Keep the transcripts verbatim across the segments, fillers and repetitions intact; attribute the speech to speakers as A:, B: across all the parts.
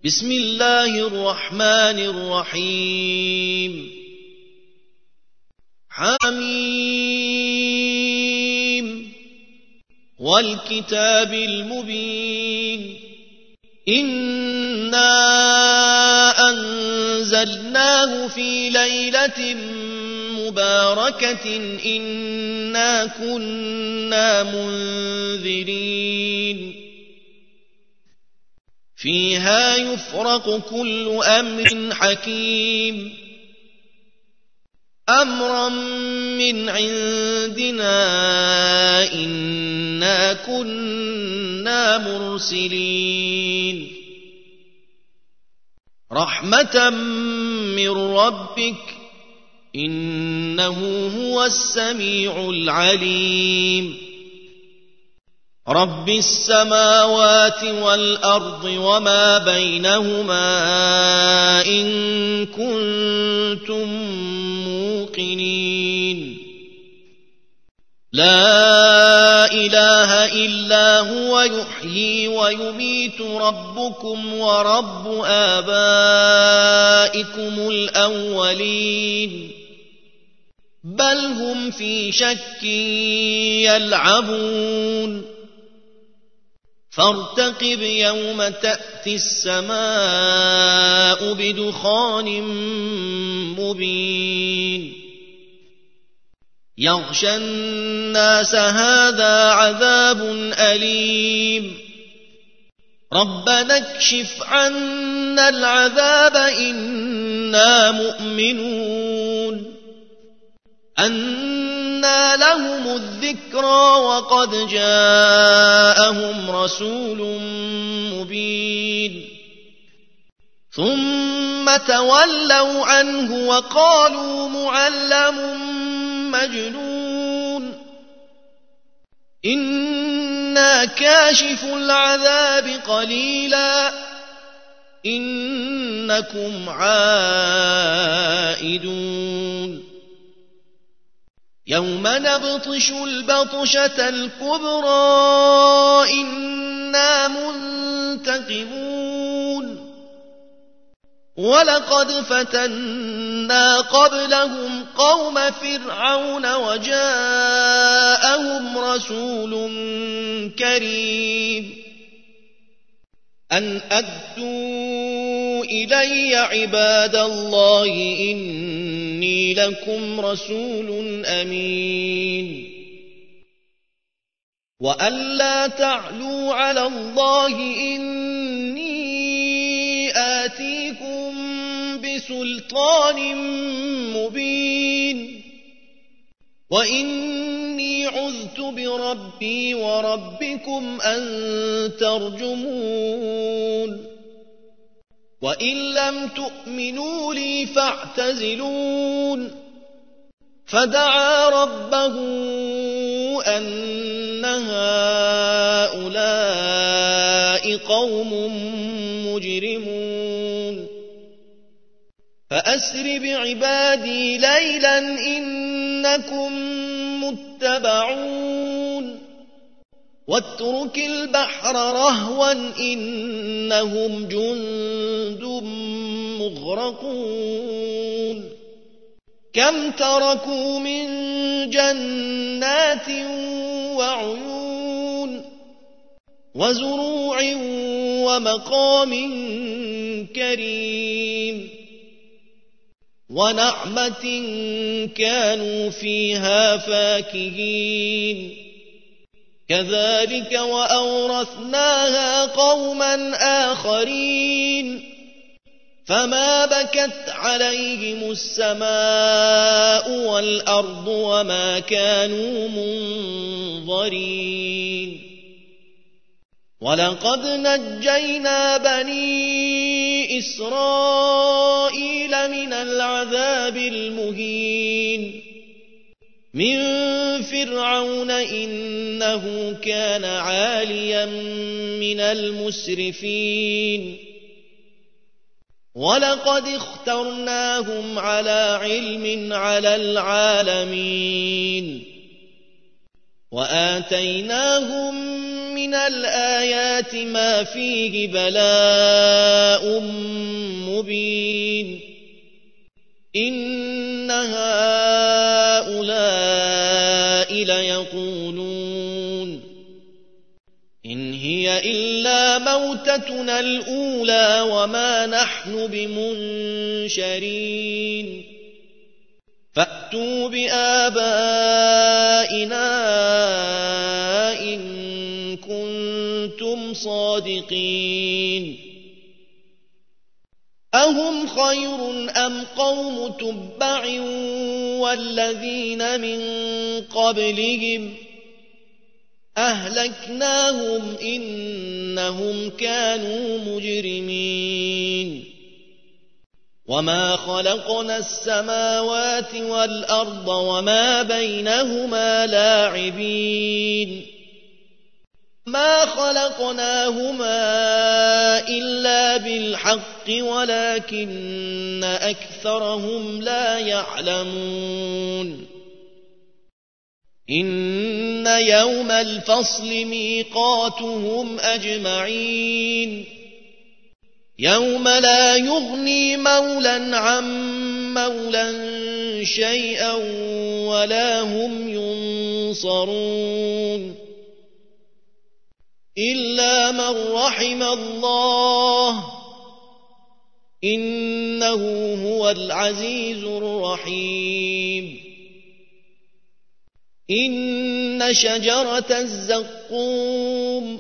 A: بسم الله الرحمن الرحيم حميم والكتاب المبين إنا أنزلناه في ليلة مباركة إنا كنا منذرين فيها يفرق كل أمر حكيم أمرا من عندنا إنا كنا مرسلين رحمة من ربك إنه هو السميع العليم رب السماوات والأرض وما بينهما إن كنتم موقنين لا إله إلا هو يحيي ويميت ربكم ورب آبائكم الأولين بل هم في شك يلعبون فارتقب يوم تأتي السماء بدخان مبين يغشى الناس هذا عذاب أليم ربنا اكشف عنا العذاب إنا مؤمنون أنى لهم الذكرى وقد جاءهم رسول مبين ثم تولوا عنه وقالوا معلم مجنون إنا كاشف العذاب قليلا إنكم عائدون يوم نبطش البطشة الكبرى إنا منتقمون ولقد فتنا قبلهم قوم فرعون وجاءهم رسول كريم أن أدوا إلي عباد الله إني لكم رسول أمين وأن لا تعلوا على الله إني آتيكم بسلطان مبين وإني عذت بربي وربكم أن ترجمون وإن لم تؤمنوا لي فاعتزلون فدعا ربه أن هؤلاء قوم مجرمون فأسر بعبادي ليلا إنكم متبعون واترك البحر رهوا إنهم جند مغرقون كم تركوا من جنات وعيون وزروع ومقام كريم ونعمة كانوا فيها فاكهين كذلك وأورثناها قوما آخرين فما بكت عليهم السماء والأرض وما كانوا منظرين ولقد نجينا بني إسرائيل من العذاب المهين من فرعون إنه كان عاليا من المسرفين ولقد اخترناهم على علم على العالمين وآتيناهم من الآيات ما فيه بلاء مبين إن هؤلاء ليقولون إن هي إلا موتتنا الأولى وما نحن بمنشرين فأتوا بآبائنا إن كنتم صادقين أهم خير أم قوم تبع والذين من قبلهم أهلكناهم إنهم كانوا مجرمين وما خلقنا السماوات والأرض وما بينهما لاعبين ما خلقناهما إلا بالحق ولكن أكثرهم لا يعلمون إن يوم الفصل ميقاتهم أجمعين يوم لا يغني مولا عن مولا شيئا ولا هم ينصرون إلا من رحم الله إنه هو العزيز الرحيم إن شجرة الزقوم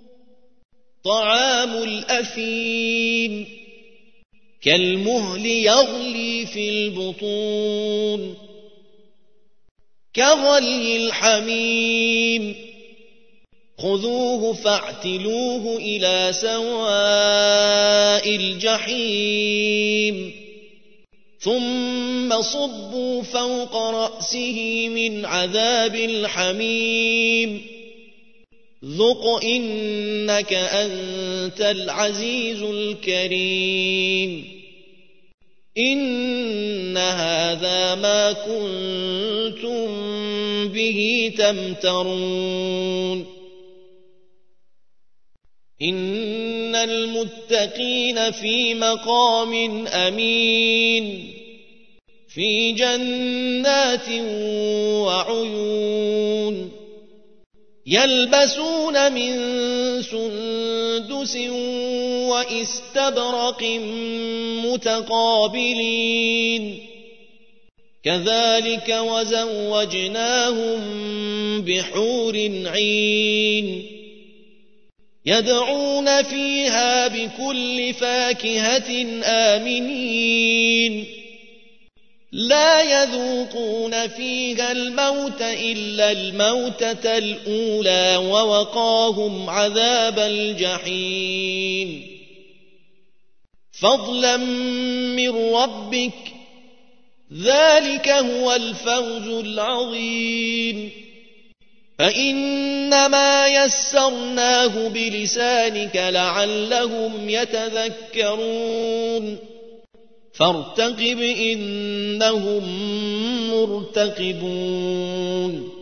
A: طعام الأثيم كالمهل يغلي في البطون كغلي الحميم خذوه فاعتلوه إلى سواء الجحيم ثم صبوا فوق رأسه من عذاب الحميم ذق إنك أنت العزيز الكريم إن هذا ما كنتم به تمترون إن المتقين في مقام أمين في جنات وعيون يلبسون من سندس وإستبرق متقابلين كذلك وزوجناهم بحور عين يدعون فيها بكل فاكهة آمنين لا يذوقون فيها الموت إلا الموتة الأولى ووقاهم عذاب الجحيم فضلا من ربك ذلك هو الفوز العظيم فإنما يسرناه بلسانك لعلهم يتذكرون فارتقب إنهم مرتقبون